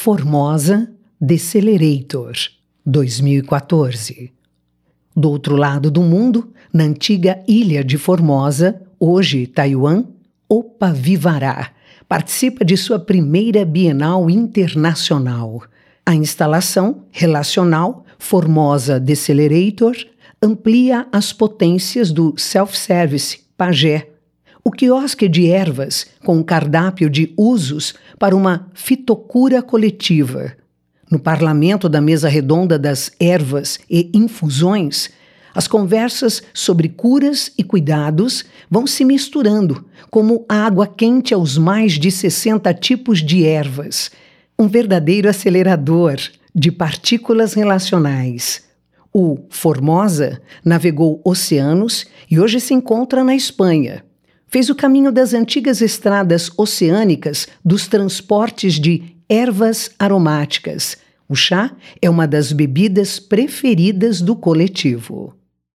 Formosa Decelerator, 2014. Do outro lado do mundo, na antiga ilha de Formosa, hoje Taiwan, Opavivará participa de sua primeira Bienal Internacional. A instalação relacional Formosa Decelerator amplia as potências do self-service Pajé, o quiosque de ervas com um cardápio de usos para uma fitocura coletiva. No parlamento da mesa redonda das ervas e infusões, as conversas sobre curas e cuidados vão se misturando, como a água quente aos mais de 60 tipos de ervas. Um verdadeiro acelerador de partículas relacionais. O Formosa navegou oceanos e hoje se encontra na Espanha. Fez o caminho das antigas estradas oceânicas dos transportes de ervas aromáticas. O chá é uma das bebidas preferidas do coletivo.